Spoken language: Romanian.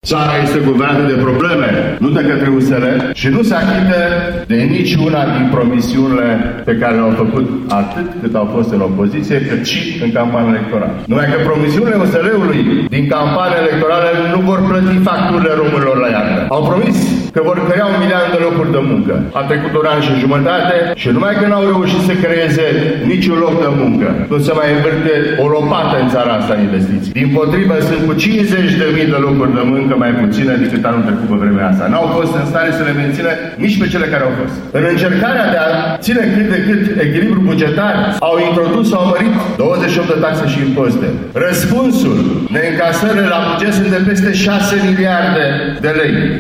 Țara este guvernată de probleme, nu de către USR, și nu se achită de niciuna din promisiunile pe care le-au făcut atât cât au fost în opoziție, cât și în campania electorală. Numai că promisiunile USR-ului din campania electorală nu vor plăti facturile românilor la iarnă. Au promis că vor crea 1 milion de locuri de muncă. A trecut 1 an și jumătate și numai că n-au reușit să creeze niciun loc de muncă. Nu se mai învârte o lopată în țara asta în investiții. Dimpotrivă, sunt cu 50.000 de locuri de muncă mai puține decât anul trecut pe vremea asta. N-au fost în stare să le mențină nici pe cele care au fost. În încercarea de a ține cât de cât echilibru bugetar, au introdus sau mărit 28 de taxe și impozite. Răspunsul neîncasările la buget sunt de peste 6 miliarde de lei.